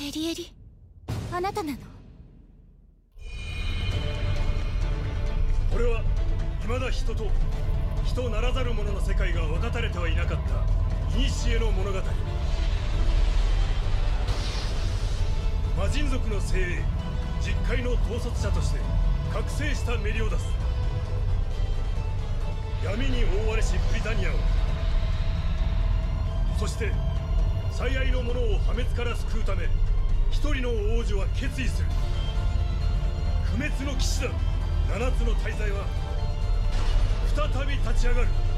エリエリ、あなたなの？ これは未だ人と人ならざる者の世界が分かたれてはいなかった古の物語。魔人族の精鋭、実界の統率者として覚醒したメリオダス、闇に覆われしブリタニアを、そして最愛の者を破滅から救うため一人の王女は決意する。不滅の騎士団7つの大罪は再び立ち上がる。